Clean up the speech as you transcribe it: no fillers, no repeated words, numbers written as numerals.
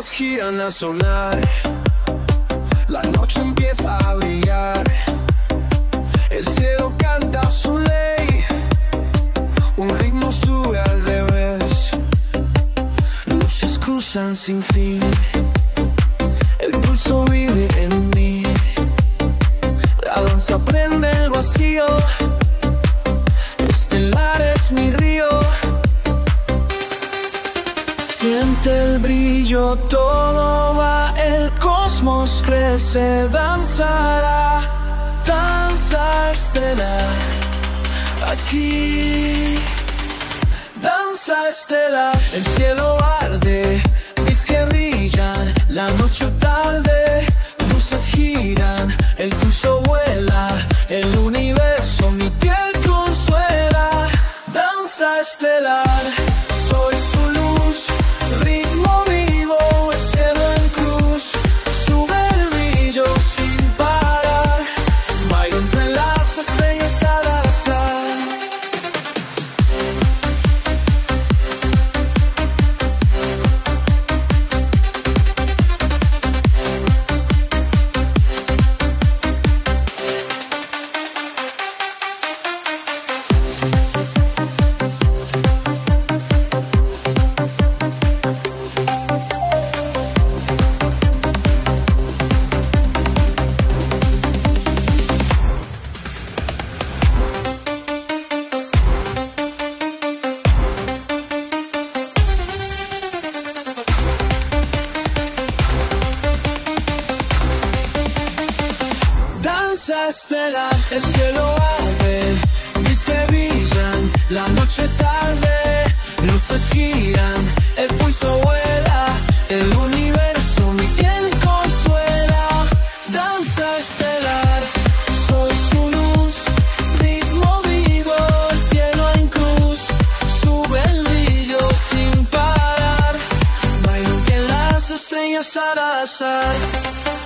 estrellas giran a sonar, la noche empieza a brillar, el cielo canta su ley, un ritmo sube al revés, luces cruzan sin fin, el pulso vive en mí, la danza prende el vacío, estelar es mi río. Siente el brillo, todo va, el cosmos crece, danzará, danza estelar, aquí, danza estelar, el cielo arde, bits que brillan, la noche tarde, luces giran, el pulso vuela, el universo mi piel consuela, danza estelar, soy su luz. Ritmo vivo, el cielo en cruz, sube el brillo sin parar, bailo entre las estrellas al azar. Estelar, el cielo arde, bits que brillan, la noche tarde, luces giran, el pulso vuela, el universo mi piel consuela, danza estelar, soy su luz, ritmo vivo, el cielo en cruz, sube el brillo sin parar, bailo entre las estrellas al azar.